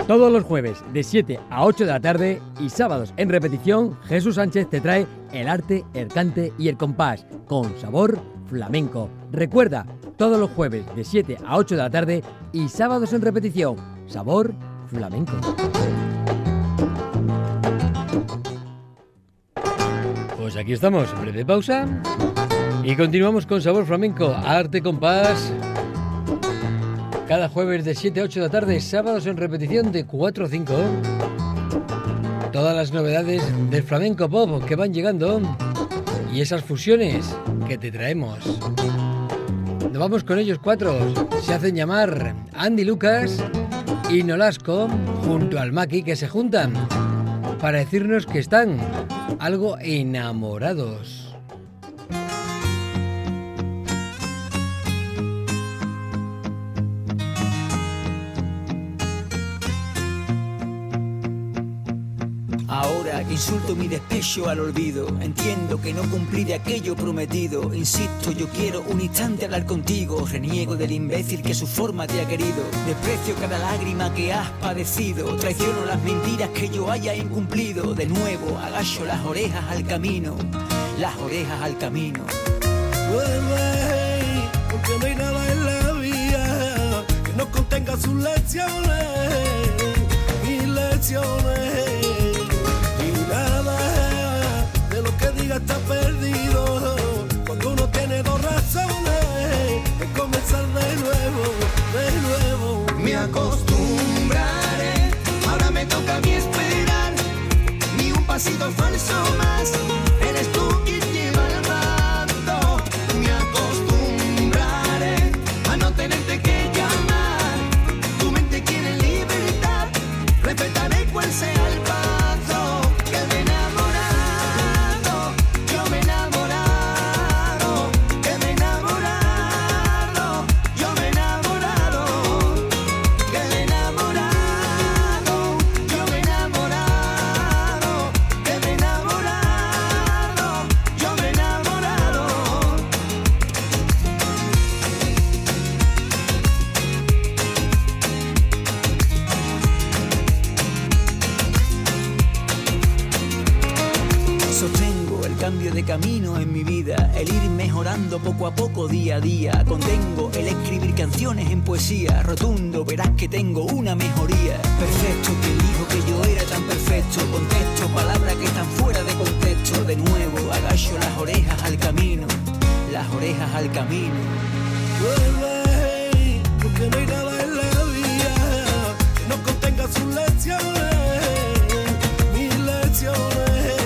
Todos los jueves de 7 a 8 de la tarde y sábados en repetición, Jesús Sánchez te trae el arte, el cante y el compás con sabor flamenco. Recuerda, todos los jueves de 7 a 8 de la tarde y sábados en repetición, sabor flamenco. Pues aquí estamos, breve pausa y continuamos con sabor flamenco, arte, compás. Cada jueves de 7 a 8 de la tarde, sábados en repetición de 4 a 5. Todas las novedades del flamenco pop que van llegando y esas fusiones que te traemos. Nos vamos con ellos cuatro. Se hacen llamar Andy Lucas y Nolasco junto al Maki, que se juntan para decirnos que están algo enamorados. Ahora que insulto mi despecho al olvido, entiendo que no cumplí de aquello prometido. Insisto, yo quiero un instante hablar contigo. Reniego del imbécil que su forma te ha querido. Desprecio cada lágrima que has padecido. Traiciono las mentiras que yo haya incumplido. De nuevo agacho las orejas al camino. Las orejas al camino. Vuelve, porque no hay nada en la vida que no contenga sus lecciones. Mis lecciones. Está perdido cuando uno tiene dos razones de comenzar de nuevo. Me acostumbraré, ahora me toca a mí esperar, ni un pasito falso más, eres tú quien lleva el mando. Me acostumbraré a no tenerte que llamar, tu mente quiere libertad, respetaré cual sea el paso que me enamora. De camino en mi vida, el ir mejorando poco a poco, día a día. Contengo el escribir canciones en poesía. Rotundo, verás que tengo una mejoría. Perfecto, quien dijo que yo era tan perfecto. Contesto palabras que están fuera de contexto. De nuevo, agacho las orejas al camino. Las orejas al camino. Vuelve, porque no hay nada en la vida que no contenga sus lecciones. Mis lecciones.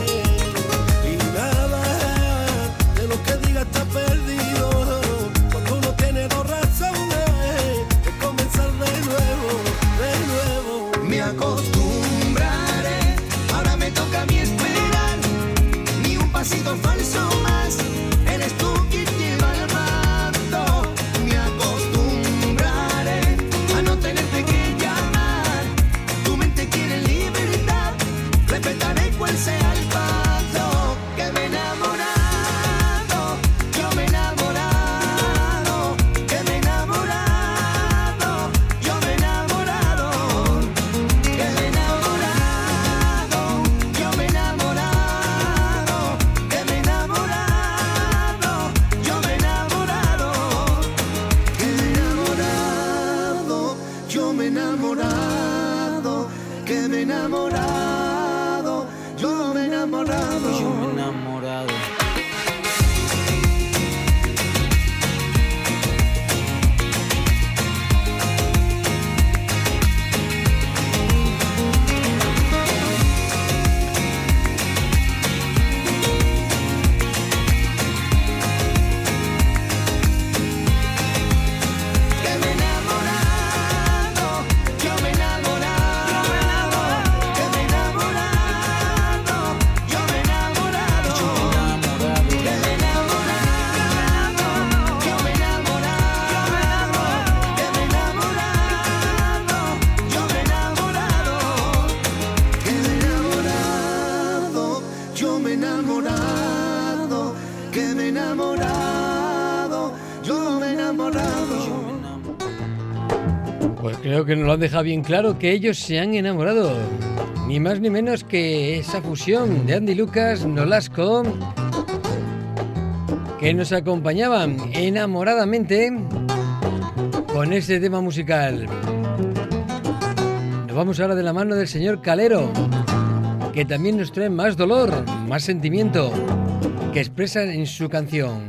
Está perdido cuando uno tiene dos razones de comenzar de nuevo. Me acostumbraré, ahora me toca a mí esperar, ni un pasito falso más, eres tú quien lleva el mando. Me acostumbraré a no tenerte que llamar, tu mente quiere libertad, respetaré cual sea el paso que me enamora. Creo que nos lo han dejado bien claro, que ellos se han enamorado. Ni más ni menos que esa fusión de Andy Lucas, Nolasco, que nos acompañaban enamoradamente con este tema musical. Nos vamos ahora de la mano del señor Calero, que también nos trae más dolor, más sentimiento, que expresa en su canción.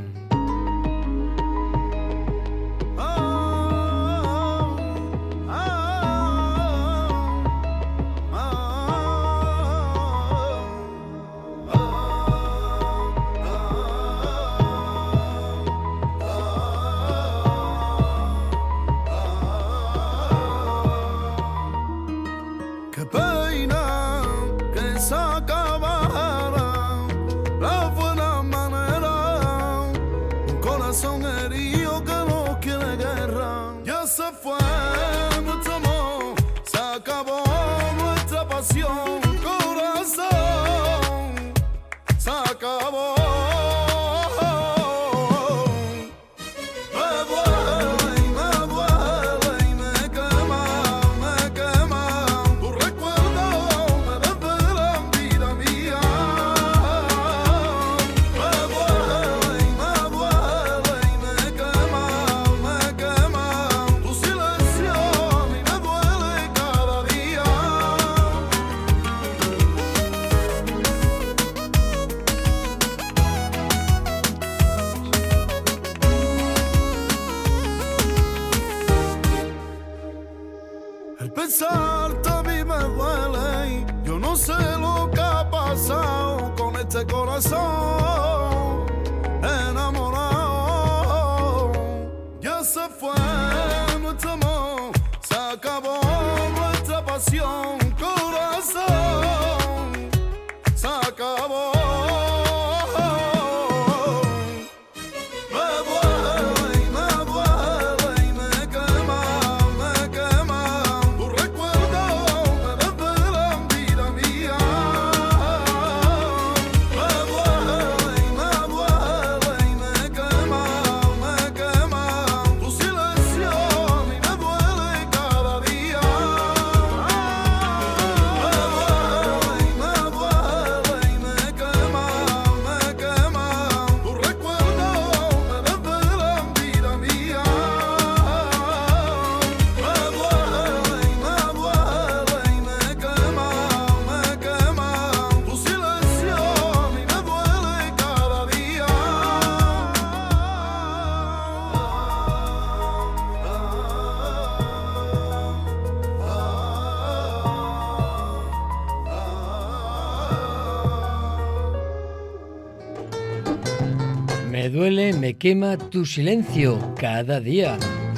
Me duele, me quema tu silencio cada día.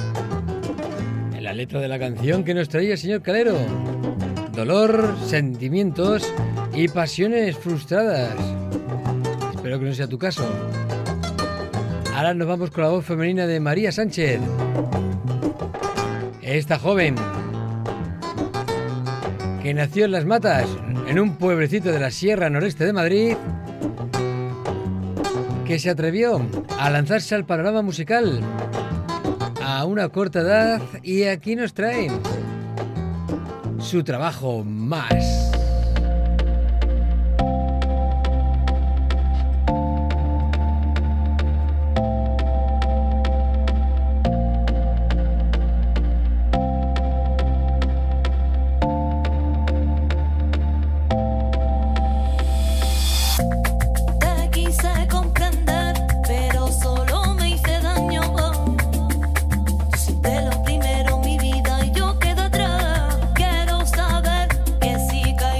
En la letra de la canción que nos traía el señor Calero. Dolor, sentimientos y pasiones frustradas. Espero que no sea tu caso. Ahora nos vamos con la voz femenina de María Sánchez. Esta joven que nació en Las Matas, en un pueblecito de la Sierra Noreste de Madrid, que se atrevió a lanzarse al panorama musical a una corta edad, y aquí nos trae su trabajo Más. Lo primero mi vida y yo quedo atrás. Quiero saber que si caí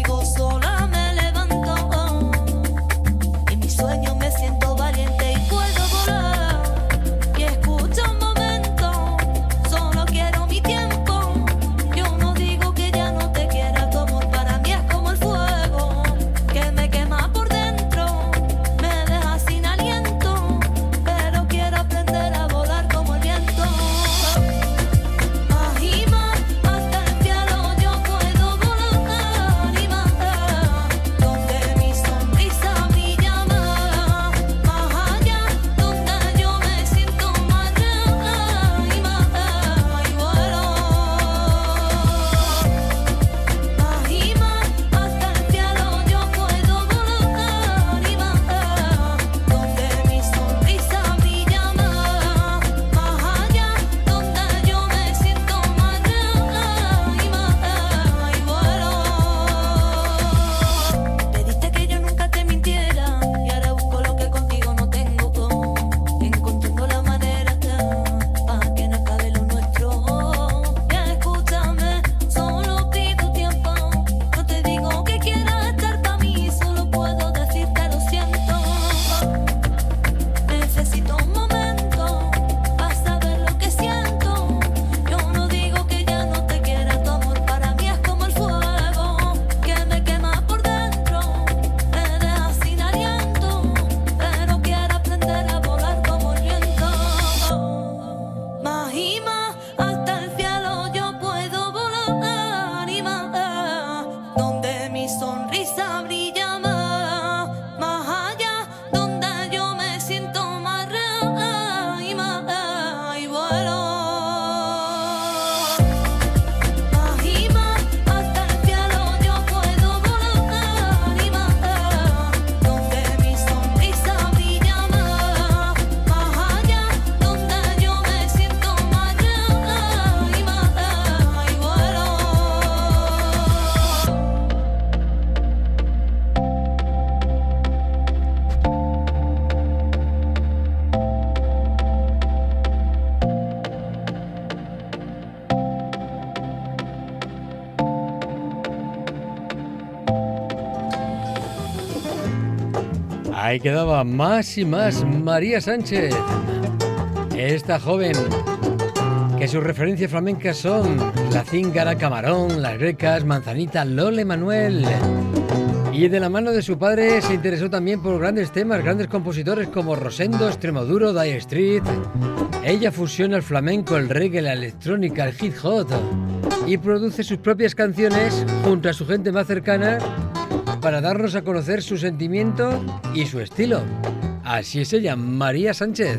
Ahí quedaba más y más María Sánchez. Esta joven, que sus referencias flamencas son la Cíngara, Camarón, Las Grecas, Manzanita, Lole Manuel. Y de la mano de su padre se interesó también por grandes temas, grandes compositores como Rosendo, Extremoduro, Dire Street. Ella fusiona el flamenco, el reggae, la electrónica, el hip hop y produce sus propias canciones junto a su gente más cercana para darnos a conocer su sentimiento y su estilo. Así es ella, María Sánchez.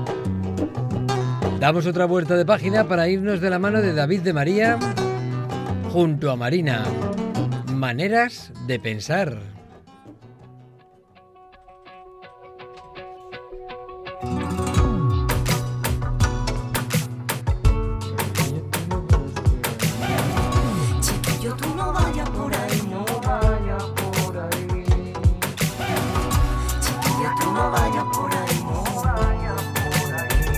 Damos otra vuelta de página para irnos de la mano de David de María junto a Marina. Maneras de pensar. Chiquillo, tú no vayas por ahí, no vayas por ahí. Chiquillo, tú no vayas por ahí, no vayas por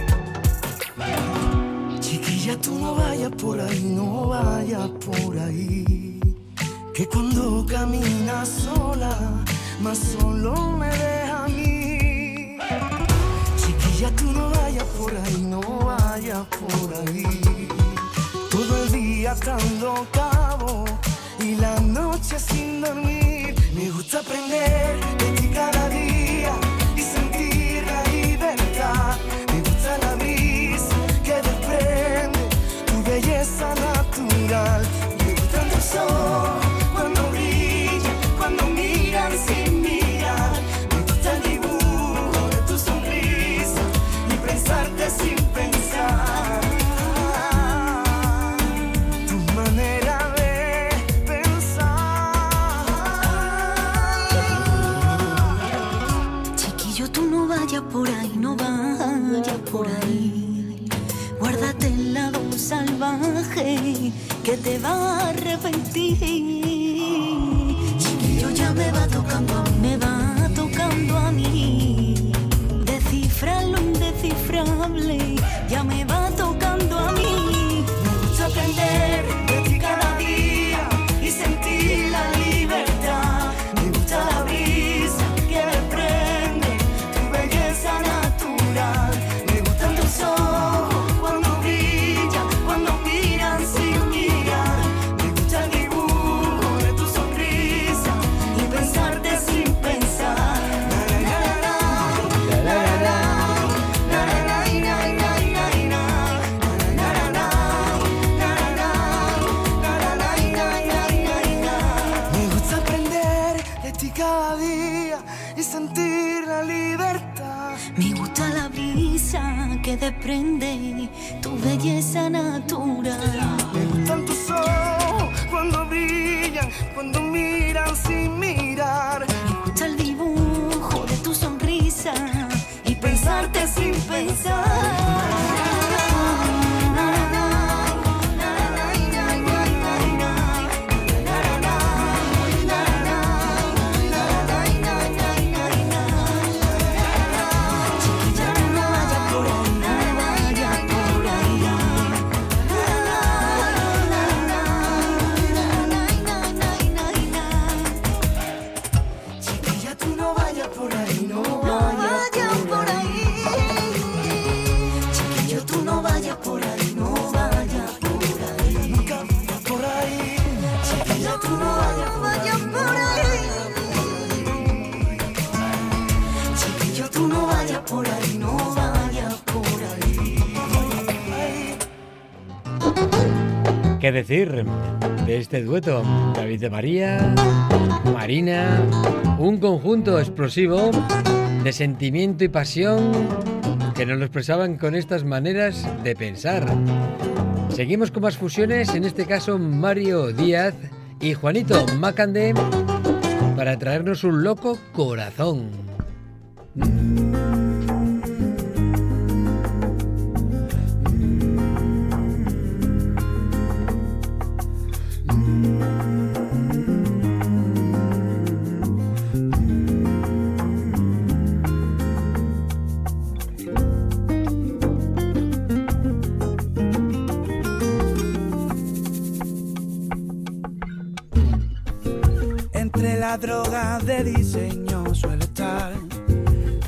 ahí. Chiquilla, tú no vayas por ahí, no vayas por ahí. Que cuando caminas sola, más solo me deja a mí. Chiquilla, tú no vayas por ahí, no vayas por ahí. Todo el día dando cabo y la noche sin dormir. Me gusta aprender de ti cada día y sentir la libertad. Me gusta la brisa que desprende tu belleza natural. Me gustan tus ojos cuando brillan, cuando miran sin mirar. Me gusta el dibujo de tu sonrisa y pensarte sin pensar. Tu manera de pensar. Chiquillo, tú no vayas por ahí, no vayas por ahí. Guárdate el lado salvaje que te va a arrepentir. Chiquillo, ya me va tocando a mí, me va tocando a mí. Descifrar lo indescifrable, ya me va tocando a mí. Me gusta aprender de ti cada día y sentir la libertad. Me gusta la brisa que desprende tu belleza natural. Me gustan tus ojos cuando brillan, cuando miran sin mirar. Me gusta el dibujo de tu sonrisa y pensarte sin pensar. Me gusta aprender de ti cada día y sentir la libertad. Me gusta la brisa que desprende tu belleza natural. Me gustan tus ojos cuando brillan, cuando miran sin mirar. Me gusta el dibujo de tu sonrisa y pensarte sin pensar. Chiquilla, tú no vayas por ahí, no vayas por ahí. Chiquilla, tú no vayas por ahí, no No vayas vayas por ahí. Chiquillo, tú no vayas por ahí, no vayas por ahí. nunca por ahí. Chiquilla, tú no vayas por ahí. Chiquillo, tú no vayas por ahí, no vayas por ahí. ¿Qué decir de este dueto? David de María, Marina, un conjunto explosivo de sentimiento y pasión que nos lo expresaban con estas maneras de pensar. Seguimos con más fusiones, en este caso Mario Díaz y Juanito Macandé, para traernos un loco corazón. Entre la droga de diseño suele estar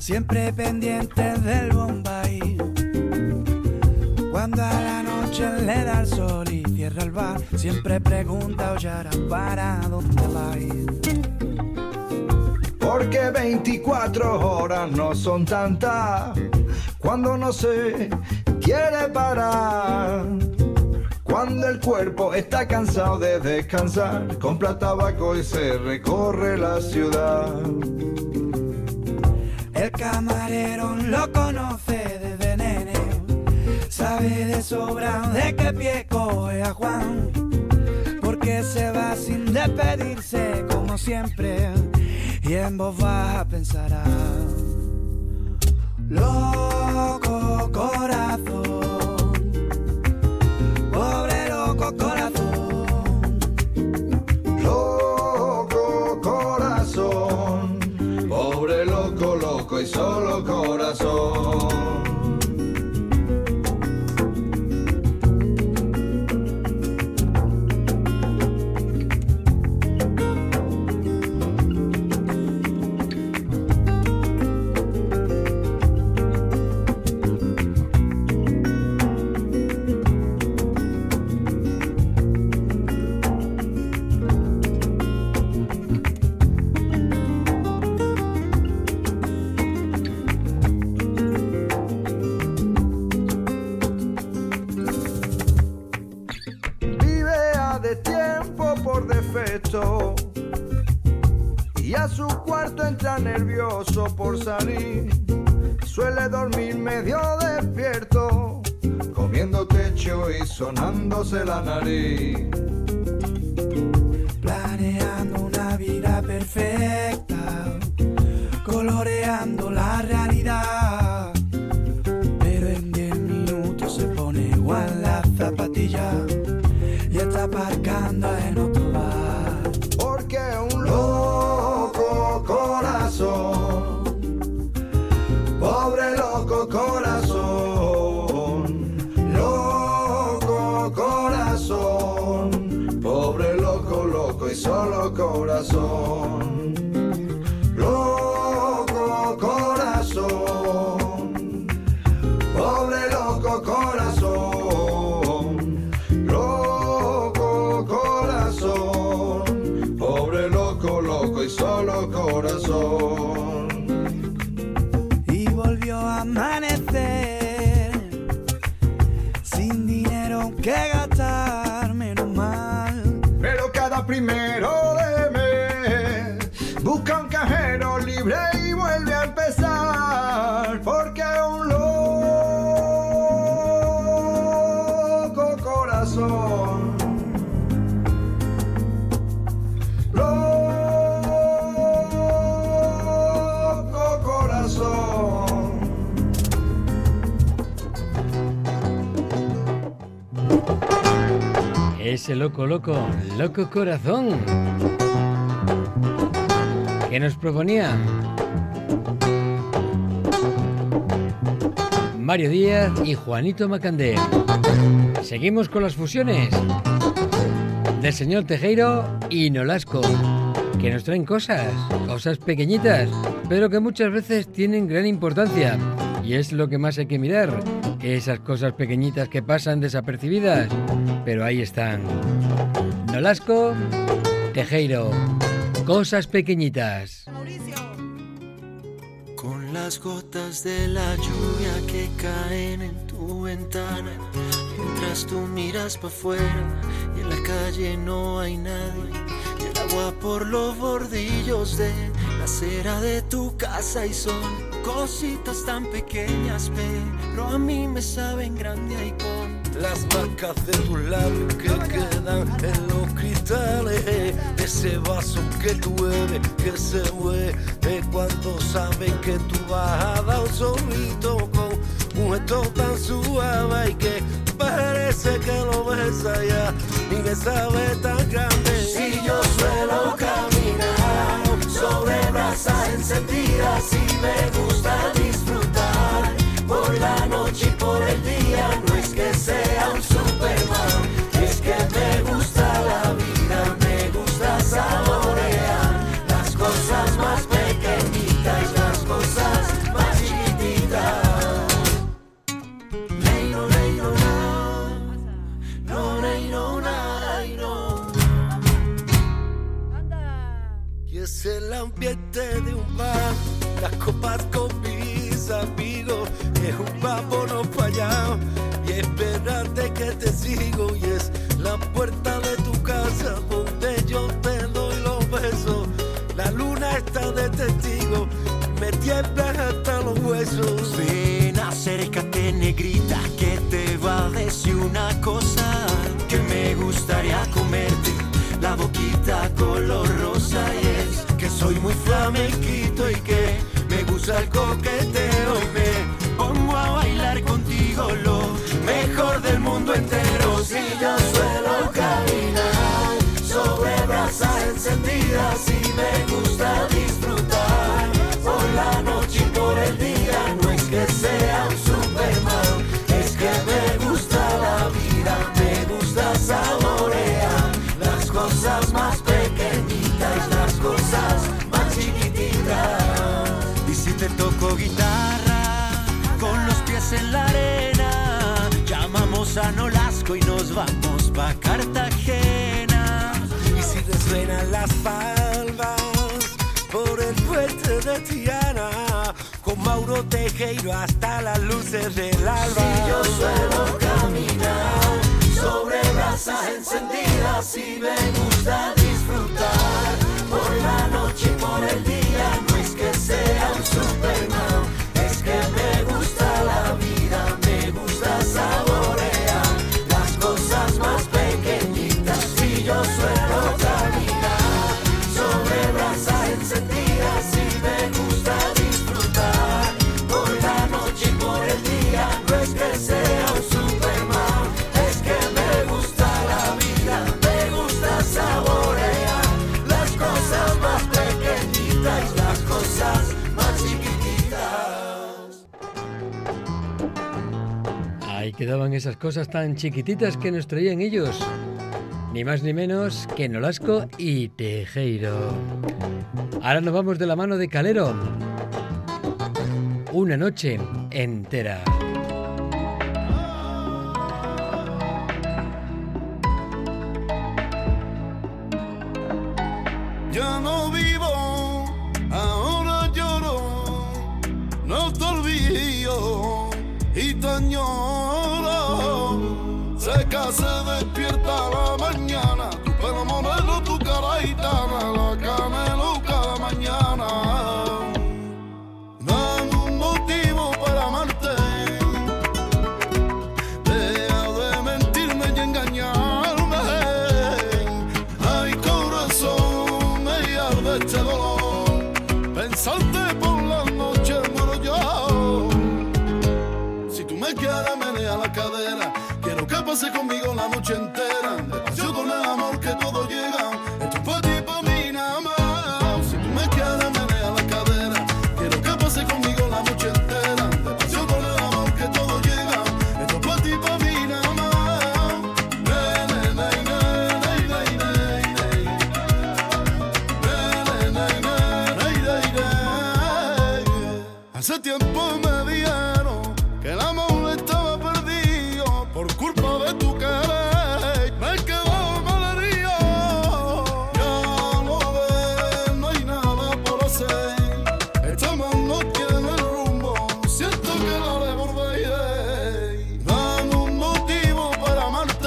siempre pendiente del Bombay. Cuando a la noche le da el sol y cierra el bar, siempre pregunta, oye, ¿para dónde va a ir? Porque 24 horas no son tantas cuando no se quiere parar. Cuando el cuerpo está cansado de descansar, compra tabaco y se recorre la ciudad. El camarero lo conoce desde nene, sabe de sobra de qué pie coge a Juan, porque se va sin despedirse como siempre, y en voz baja pensará: loco corazón, pobre loco corazón, loco corazón, pobre loco, loco y solo corazón. Y a su cuarto entra nervioso por salir. Suele dormir medio despierto, comiendo techo y sonándose la nariz. Planeando una vida perfecta, coloreando la realidad. Pero en 10 minutos se pone igual la zapatilla y está aparcando en otro bar. Porque un loco corazón, pobre loco corazón, loco corazón, pobre loco, loco y solo corazón, loco corazón, pobre loco corazón, loco corazón, pobre loco, loco y solo corazón. Y volvió a amanecer sin dinero que gastar, menos mal. Pero cada primero de mes busca un cajero libre y vuelve a empezar. Porque un loco corazón, loco corazón. Ese loco, loco, loco corazón que nos proponía Mario Díaz y Juanito Macandé. Seguimos con las fusiones del señor Tejero y Nolasco, que nos traen cosas pequeñitas, pero que muchas veces tienen gran importancia. Y es lo que más hay que mirar, esas cosas pequeñitas que pasan desapercibidas, pero ahí están. Nolasco, Tejero, cosas pequeñitas. Con las gotas de la lluvia que caen en tu ventana, mientras tú miras para afuera y en la calle no hay nadie, y el agua por los bordillos de la acera de tu casa, y son cositas tan pequeñas, pero a mí me saben grande. Ahí con las marcas de tus labios que quedan en los cristales, ese vaso que tú bebes que se mueve cuando sabes que tú vas a dar un sorbito con un gesto tan suave y que parece que lo ves allá y me sabe tan grande. Si yo suelo caminar sobre brasas encendidas y me gusta disfrutar por la noche y por el día, no es que sea un Superman, es que me gusta la vida, me gusta saborear las cosas más pequeñitas, las cosas más es el ambiente de un bar, las copas con mis amigos, es un vámonos para allá y esperarte que te sigo, y es la puerta de tu casa donde yo te doy los besos, la luna está de testigo, me tiemblan hasta los huesos. Ven, acércate, negrita, que te va a decir una cosa, que me gustaría comerte la boquita color rosa, y es que soy muy flamenquito y que me gusta el coqueteo, y me pongo a bailar contigo lo mejor del mundo entero. Si yo suelo caminar sobre brasas encendidas y me gusta disfrutar por la noche y por el día, no es que sea un Superman, es que me gusta la vida, me gusta saborear las cosas más pequeñitas, las cosas más chiquititas. Y si te toco guitarra con los pies en la arena, llamamos a Nolasco y nos vamos pa' Cartagena. Y si resuenan las palmas por el puente de Tiana, con Mauro Tejero hasta las luces del alba. Si yo suelo caminar sobre brasas encendidas y me gusta disfrutar por la noche y por el día, no es que sea un Superman, es que me gusta la vida, me gusta saborear las cosas más pequeñitas. Si yo suelo caminar sobre brasas encendidas y me gusta disfrutar por la noche y por el día, no es que sea un Superman, es que me gusta la vida, me gusta saborear las cosas más pequeñitas y las cosas más chiquititas. Ahí quedaban esas cosas tan chiquititas que nos traían ellos. Ni más ni menos que Nolasco y Tejero. Ahora nos vamos de la mano de Calero. Una noche entera. Ya no vivo, ahora lloro, no te olvido y te añoro. Seca se despierta la mañana, tu pelo moreno, tu cara gitana, la canelo cada mañana. Dame un motivo para amarte, deja de mentirme y engañarme. Ay, corazón, me arde este dolor, pensarte por la noche muero yo. Si tú me quieres menea la cadera, quiero que pase conmigo la noche entera, despacio con el amor que todo llega, esto es pa' ti, pa' mí nada más. Si tú me quieres menea la cadera, quiero que pase conmigo la noche entera, despacio con el amor que todo llega, esto es pa' ti, pa' mí nada más. Ne, ne, ne, ne, ne, ne, ne, ne, ne, ne, ne. Hace tiempo me dijeron que el amor estaba perdido por culpa de tu querer, me quedó malherido. Ya lo ves, no hay nada por hacer, esta mano tiene el rumbo, siento que la desbordé. Dame un motivo para amarte,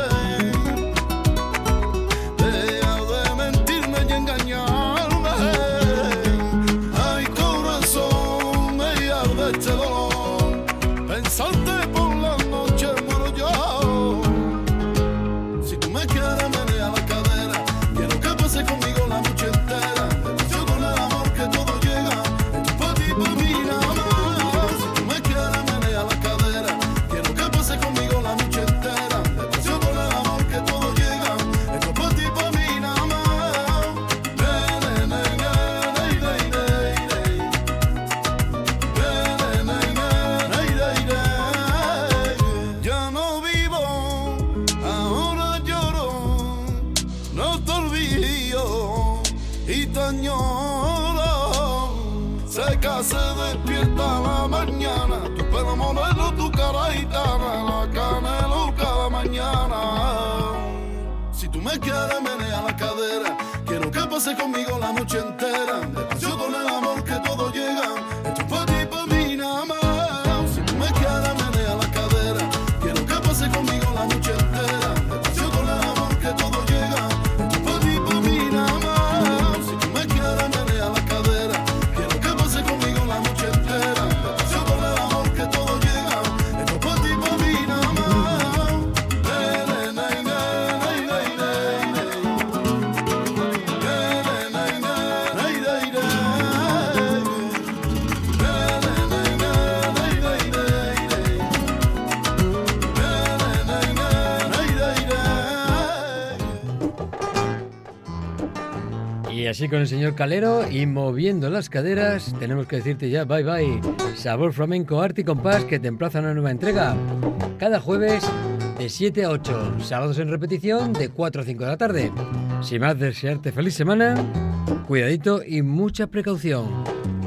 deja de mentirme y engañarme. Ay, corazón, me arde este dolor, pensarte por la noche muero yo. Si tú me quieres menea la cadera, quiero que pase conmigo la noche entera, despacio con el amor que todo llega, esto es pa' ti, pa' mí nada más. Si tú me quieres menea la cadera, quiero que pase conmigo la noche entera, despacio con el amor que todo llega, esto es pa' ti, pa' mí nada más. Ne, ne, ne, ne, ne, ne, ne, ne. Ya no vivo, ahora lloro, no te olvido y te añoro. Seca se despierta la mañana, tu pelo moreno, tu cara gitana, la canelo cada mañana. Si tú me quieres menea la cadera, quiero que pase conmigo la noche entera, Y así con el señor Calero y moviendo las caderas, tenemos que decirte ya bye bye. Sabor Flamenco, Arte y Compás, que te emplaza a una nueva entrega. Cada jueves de 7 a 8, sábados en repetición de 4 a 5 de la tarde. Sin más, desearte feliz semana, cuidadito y mucha precaución.